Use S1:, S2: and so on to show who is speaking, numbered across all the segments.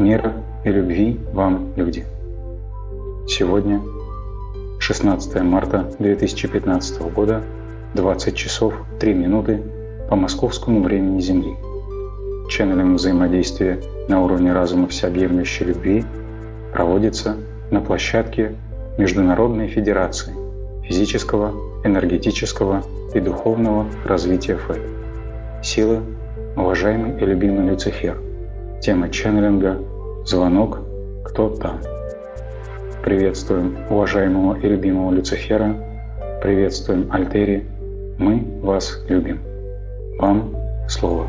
S1: Мира и любви вам, люди! Сегодня, 16 марта 2015 года, 20 часов 3 минуты по московскому времени Земли. Ченнелинг взаимодействия на уровне разума всеобъемлющей любви проводится на площадке Международной Федерации физического, энергетического и духовного развития ФЭД. Сила, уважаемый и любимый Люцифер. Тема ченнелинга «Звонок. Кто там?». Приветствуем уважаемого и любимого Люцифера. Приветствуем Альтери. Мы вас любим. Вам слово.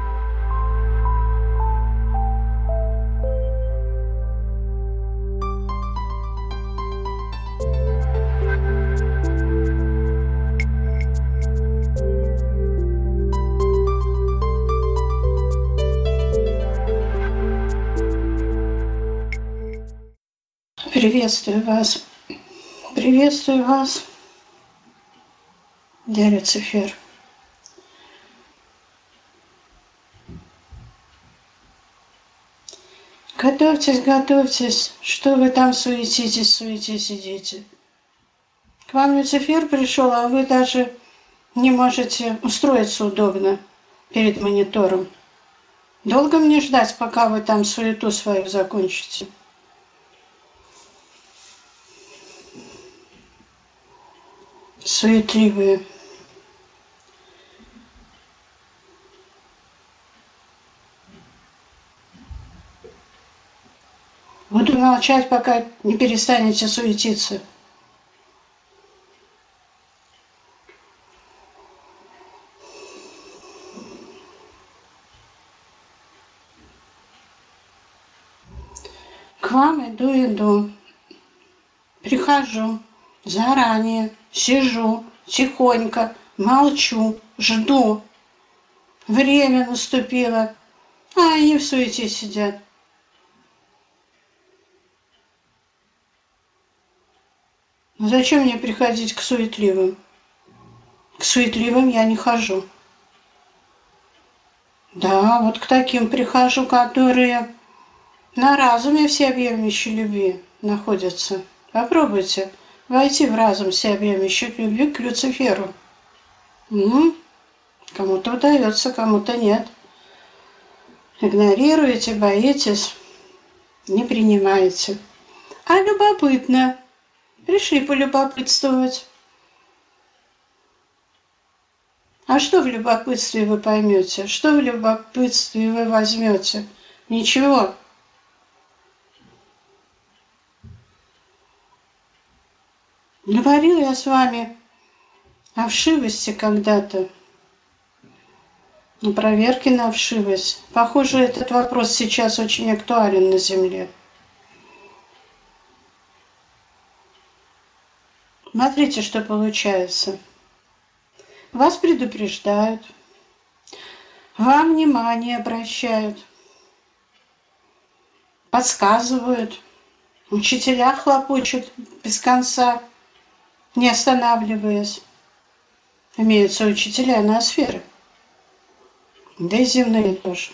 S2: Приветствую вас. Приветствую вас, я Люцифер. Готовьтесь, готовьтесь. Что вы там суетитесь, сидите. К вам Люцифер пришел, а вы даже не можете устроиться удобно перед монитором. Долго мне ждать, пока вы там суету свою закончите? Суетливые. Буду молчать, пока не перестанете суетиться. К вам иду. Прихожу заранее. Сижу, тихонько, молчу, жду. Время наступило, а они в суете сидят. Зачем мне приходить к суетливым? К суетливым я не хожу. Да, вот к таким прихожу, которые на разуме всеобъемлющей любви находятся. Попробуйте войти в разум всеобъемлющей любви к Люциферу. Кому-то удается, кому-то нет. Игнорируете, боитесь, не принимаете. А любопытно. Пришли полюбопытствовать. А что в любопытстве вы поймете? Что в любопытстве вы возьмете? Ничего. Говорила я с вами о вшивости когда-то, о проверке на вшивость. Похоже, этот вопрос сейчас очень актуален на Земле. Смотрите, что получается. Вас предупреждают, вам внимание обращают, подсказывают, учителя хлопочут без конца, не останавливаясь. Имеются учителя ноосферы, да и земные тоже.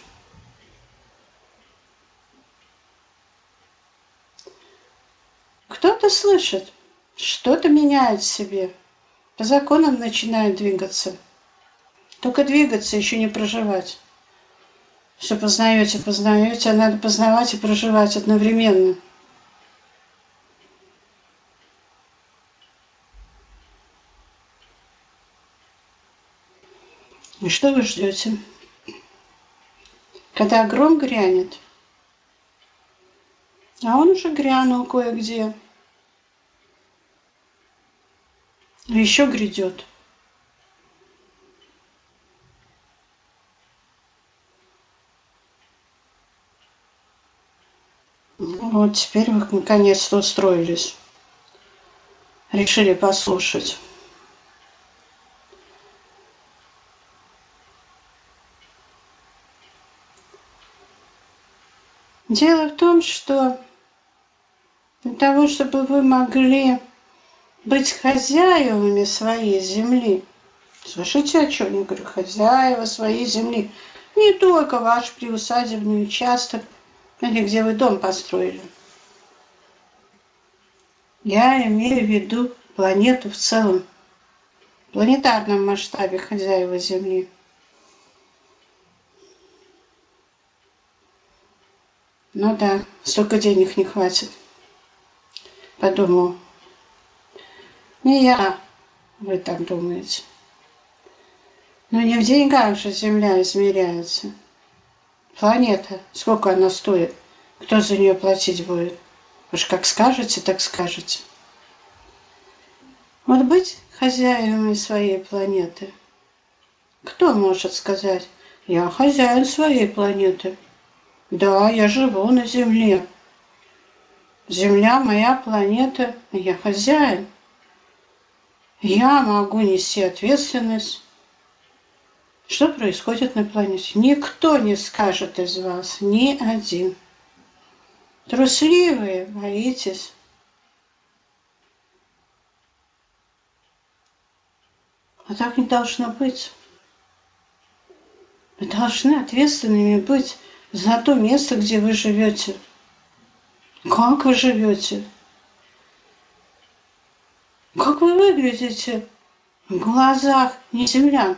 S2: Кто-то слышит, что-то меняет в себе, по законам начинает двигаться. Только двигаться, еще не проживать. Все познаете, а надо познавать и проживать одновременно. И что вы ждете? Когда гром грянет? А он уже грянул кое-где. Еще грядет. Вот теперь вы наконец-то устроились. Решили послушать. Дело в том, что для того, чтобы вы могли быть хозяевами своей земли, слышите, о чем я говорю? Хозяева своей земли. Не только ваш приусадебный участок, или где вы дом построили. Я имею в виду планету в целом, в планетарном масштабе хозяева Земли. Ну да, столько денег не хватит. Подумал. Не я, вы так думаете. Но не в деньгах же Земля измеряется. Планета, сколько она стоит? Кто за нее платить будет? Уж как скажете, так скажете. Вот быть хозяевами своей планеты. Кто может сказать: я хозяин своей планеты? Да, я живу на Земле. Земля моя планета, а я хозяин. Я могу нести ответственность. Что происходит на планете? Никто не скажет из вас, ни один. Трусливые, боитесь. А так не должно быть. Вы должны ответственными быть за то место, где вы живете. Как вы живете? Как вы выглядите в глазах неземлян?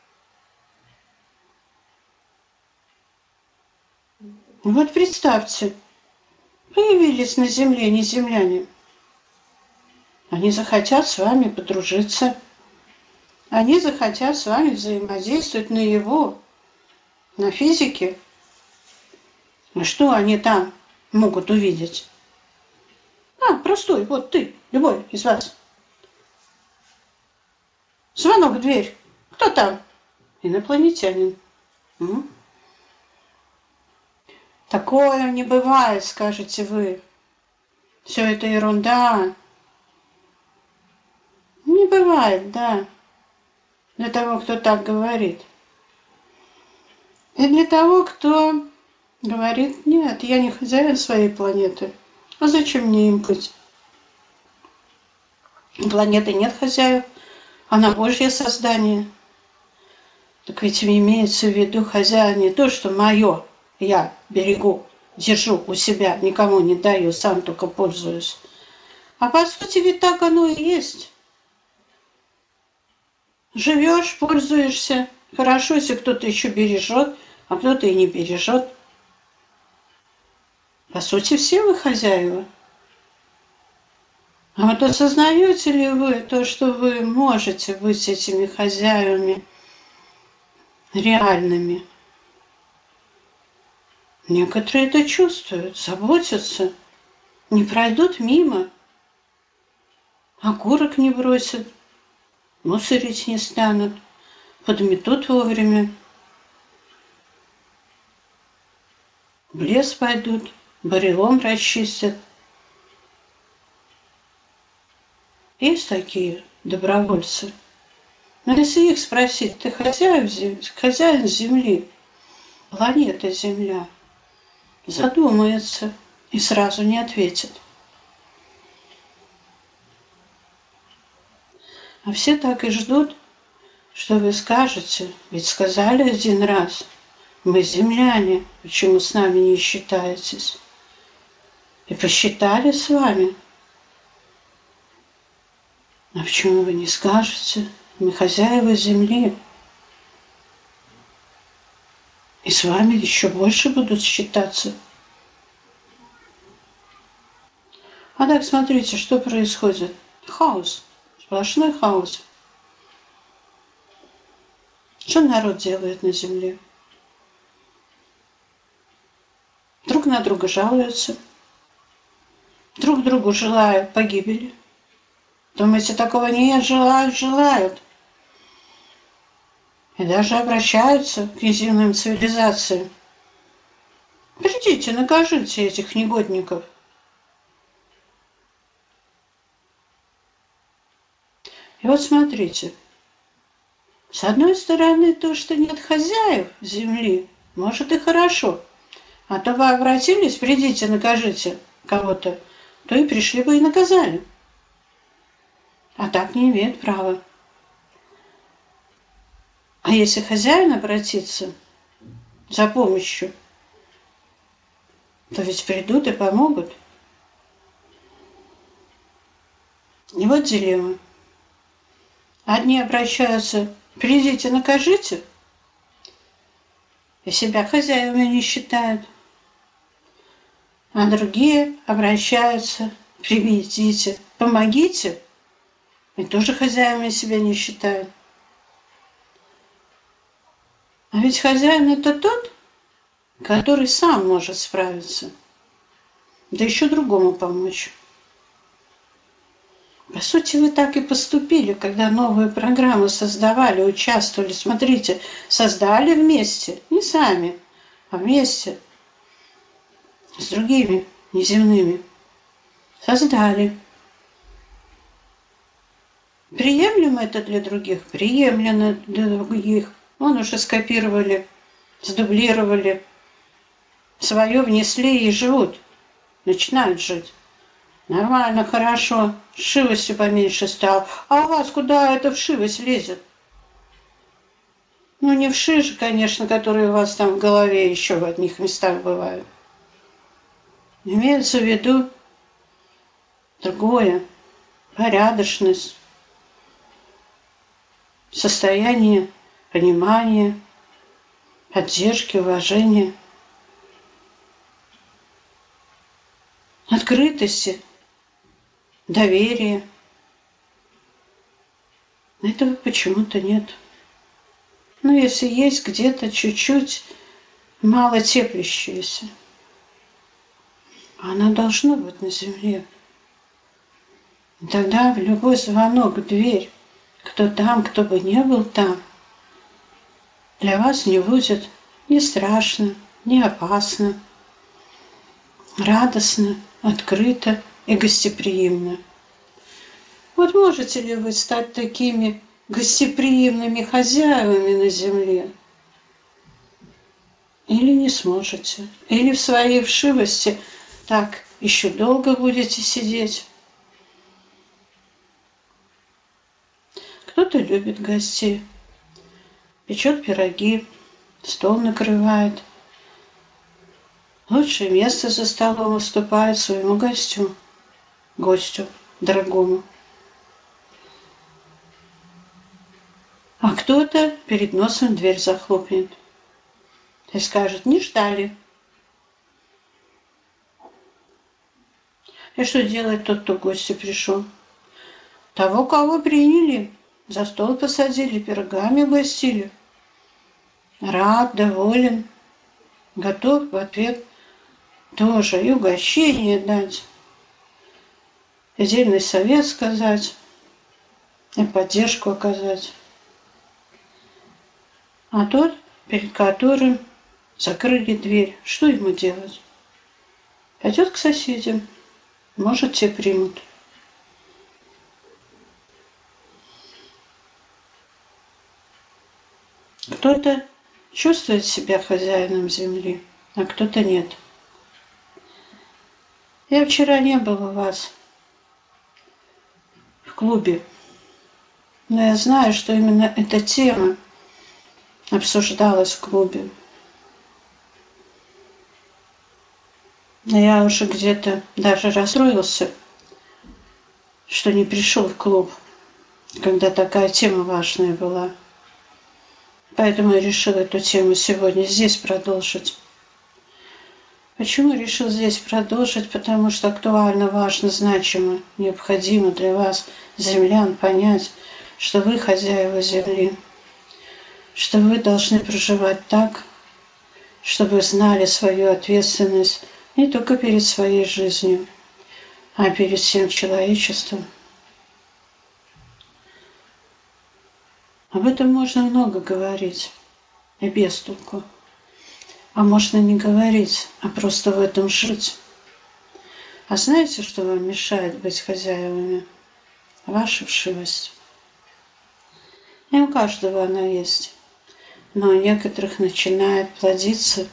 S2: Вот представьте, появились на земле неземляне. Они захотят с вами подружиться. Они захотят с вами взаимодействовать наяву, на физике. А что они там могут увидеть? Простой, вот ты, любой из вас. Звонок в дверь. Кто там? Инопланетянин. Такое не бывает, скажете вы. Все это ерунда. Не бывает, да. Для того, кто так говорит. И для того, кто говорит: нет, я не хозяин своей планеты. А зачем мне им быть? У планеты нет хозяев. Она Божье создание. Так этим имеется в виду хозяин не то, что мое, я берегу, держу у себя, никому не даю, сам только пользуюсь. А по сути ведь так оно и есть. Живешь, пользуешься. Хорошо, если кто-то еще бережет, а кто-то и не бережет. По сути, все вы хозяева. А вот осознаете ли вы то, что вы можете быть этими хозяевами реальными? Некоторые это чувствуют, заботятся, не пройдут мимо, окурок не бросят, мусорить не станут, подметут вовремя, в лес пойдут, барелом расчистят. Есть такие добровольцы. Но если их спросить: ты хозяин Земли, планеты Земля, задумается и сразу не ответит. А все так и ждут, что вы скажете. Ведь сказали один раз: мы земляне, почему с нами не считаетесь? И посчитали с вами. А почему вы не скажете? Мы хозяева Земли. И с вами еще больше будут считаться. А так смотрите, что происходит. Хаос. Сплошной хаос. Что народ делает на Земле? Друг на друга жалуются. Друг другу желают погибели. Думаете, такого нет? Желают. И даже обращаются к неземным цивилизациям. Придите, накажите этих негодников. И вот смотрите. С одной стороны, то, что нет хозяев Земли, может и хорошо. А то вы обратились: придите, накажите кого-то, то и пришли бы и наказали. А так не имеют права. А если хозяин обратится за помощью, то ведь придут и помогут. И вот дилемма. Одни обращаются: придите, накажите, и себя хозяевами не считают. А другие обращаются: приведите, помогите, и тоже хозяевами себя не считают. А ведь хозяин — это тот, который сам может справиться, да еще другому помочь. По сути, вы так и поступили, когда новую программу создавали, участвовали. Смотрите, создали вместе, не сами, а вместе с другими неземными. Создали. Приемлемо это для других? Приемлемо для других. Вон уже скопировали, сдублировали, свое внесли и живут, начинают жить. Нормально, хорошо, вшивостью поменьше стало. А у вас куда эта вшивость лезет? Ну, не вши же, конечно, которые у вас там в голове еще в одних местах бывают. Имеется в виду другое, порядочность, состояние понимания, поддержки, уважения, открытости, доверия. Этого почему-то нет. Но если есть где-то чуть-чуть мало теплящееся, оно должно быть на земле. И тогда в любой звонок в дверь, кто там, кто бы не был там, для вас не будет ни страшно, ни опасно, радостно, открыто и гостеприимно. Вот можете ли вы стать такими гостеприимными хозяевами на земле? Или не сможете? Или в своей вшивости так еще долго будете сидеть? Кто-то любит гостей, печет пироги, стол накрывает, лучшее место за столом уступает своему гостю дорогому. А кто-то перед носом дверь захлопнет и скажет: не ждали. И что делает тот, кто в гости пришел? Того, кого приняли, за стол посадили, пирогами угостили. Рад, доволен, готов в ответ тоже и угощение дать, и дельный совет сказать, и поддержку оказать. А тот, перед которым закрыли дверь, что ему делать? Пойдет к соседям, может, те примут. Кто-то чувствует себя хозяином земли, а кто-то нет. Я вчера не был у вас в клубе, но я знаю, что именно эта тема обсуждалась в клубе. Я уже где-то даже расстроился, что не пришел в клуб, когда такая тема важная была. Поэтому я решил эту тему сегодня здесь продолжить. Почему решил здесь продолжить? Потому что актуально, важно, значимо, необходимо для вас, землян, понять, что вы хозяева земли, что вы должны проживать так, чтобы знали свою ответственность не только перед своей жизнью, а перед всем человечеством. Об этом можно много говорить, и без толку. А можно не говорить, а просто в этом жить. А знаете, что вам мешает быть хозяевами? Ваша вшивость. И у каждого она есть. Но у некоторых начинает плодиться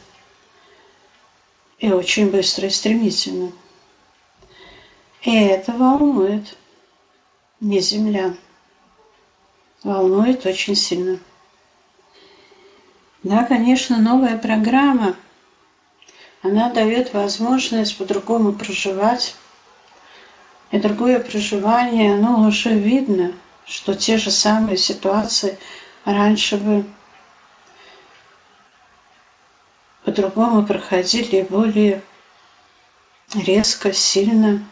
S2: и очень быстро и стремительно. И это волнует не землян. Волнует очень сильно. Да, конечно, новая программа, Она дает возможность по-другому проживать. И другое проживание, оно уже видно, что те же самые ситуации раньше бы по-другому проходили, более резко, сильно,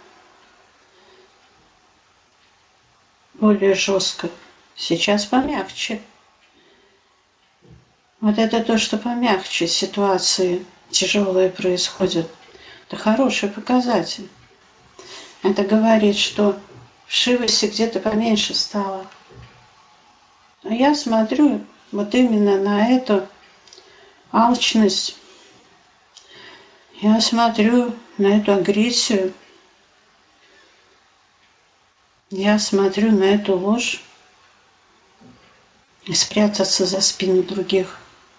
S2: более жестко. Сейчас помягче. Вот это то, что помягче ситуации тяжелые происходят. Это хороший показатель. Это говорит, что вшивости где-то поменьше стало. А я смотрю вот именно на эту алчность. Я смотрю на эту агрессию. Я смотрю на эту ложь. И спрятаться за спину других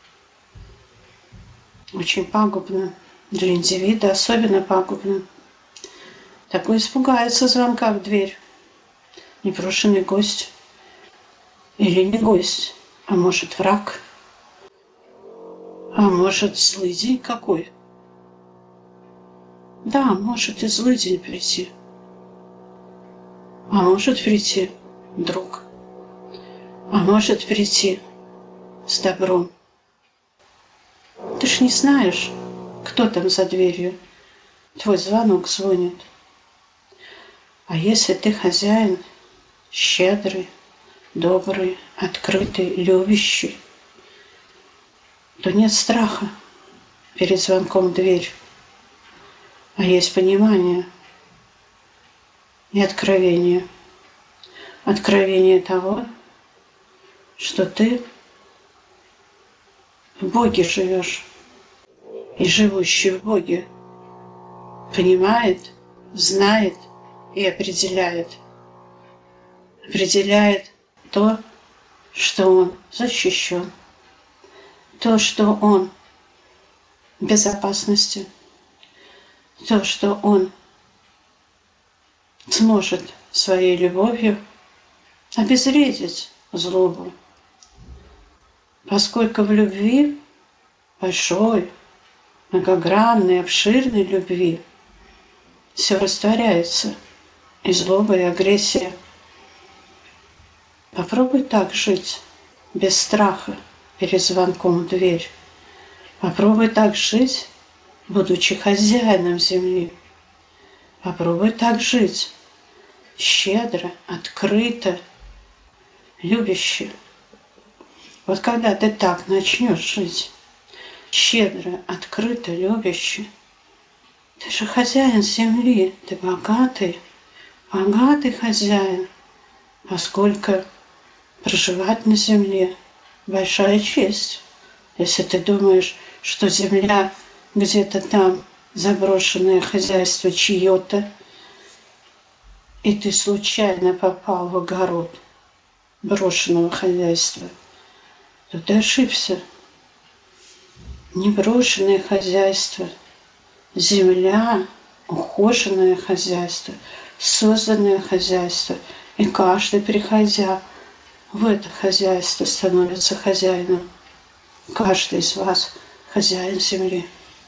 S2: очень пагубно. Для индивида особенно пагубно. Такой испугается звонка в дверь. Непрошенный гость. Или не гость, а может враг. А может злый день какой. Да, может и злый день прийти. А может прийти друг. А может прийти с добром. Ты ж не знаешь, кто там за дверью. Твой звонок звонит. А если ты хозяин, щедрый, добрый, открытый, любящий, то нет страха перед звонком в дверь, а есть понимание и откровение. Откровение того, что ты в Боге живешь, и живущий в Боге понимает, знает и определяет. Определяет то, что он защищен, то, что он в безопасности, то, что он сможет своей любовью обезвредить злобу. Поскольку в любви, большой, многогранной, обширной любви, все растворяется, и злоба, и агрессия. Попробуй так жить, без страха, перед звонком в дверь. Попробуй так жить, будучи хозяином земли. Попробуй так жить, щедро, открыто, любяще. Вот когда ты так начнешь жить, щедро, открыто, любяще, ты же хозяин земли, ты богатый, богатый хозяин, поскольку проживать на земле большая честь. Если ты думаешь, что земля где-то там заброшенное хозяйство чье-то, и ты случайно попал в огород брошенного хозяйства, то ты ошибся. Не брошенное хозяйство, земля, ухоженное хозяйство, созданное хозяйство. И каждый, приходя в это хозяйство, становится хозяином. Каждый из вас хозяин земли.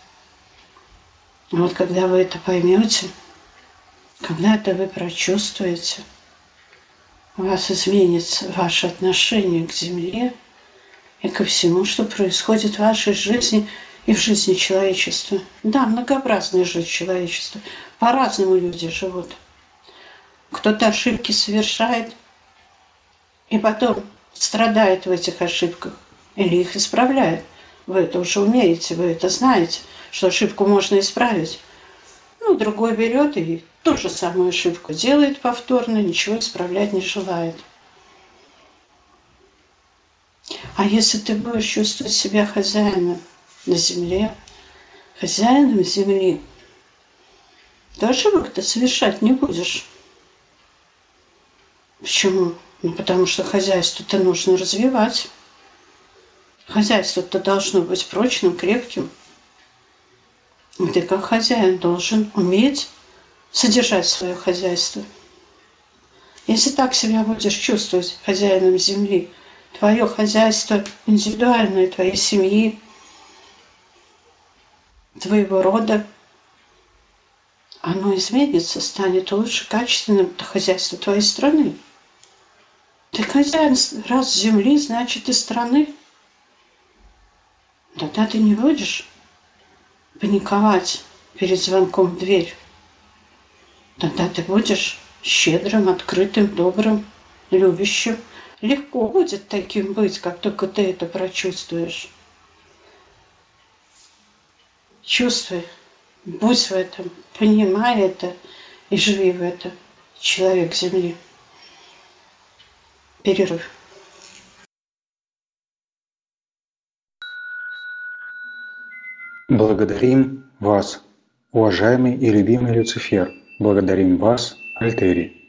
S2: Вот когда вы это поймете, когда это вы прочувствуете, у вас изменится ваше отношение к земле и ко всему, что происходит в вашей жизни и в жизни человечества. Да, многообразная жизнь человечества. По-разному люди живут. Кто-то ошибки совершает и потом страдает в этих ошибках или их исправляет. Вы это уже умеете, вы это знаете, что ошибку можно исправить. Ну, другой берет и ту же самую ошибку делает повторно, ничего исправлять не желает. А если ты будешь чувствовать себя хозяином на земле, хозяином земли, то ошибок ты совершать не будешь. Почему? Ну, потому что хозяйство-то нужно развивать. Хозяйство-то должно быть прочным, крепким. И ты как хозяин должен уметь содержать свое хозяйство. Если так себя будешь чувствовать хозяином земли, твое хозяйство индивидуальное, твоей семьи, твоего рода, оно изменится, станет лучше, качественным хозяйство твоей страны. Ты хозяин раз земли, значит и страны. Тогда ты не будешь паниковать перед звонком в дверь. Тогда ты будешь щедрым, открытым, добрым, любящим. Легко будет таким быть, как только ты это прочувствуешь. Чувствуй, будь в этом, понимай это и живи в этом, человек Земли. Перерыв.
S1: Благодарим вас, уважаемый и любимый Люцифер. Благодарим вас, Альтери.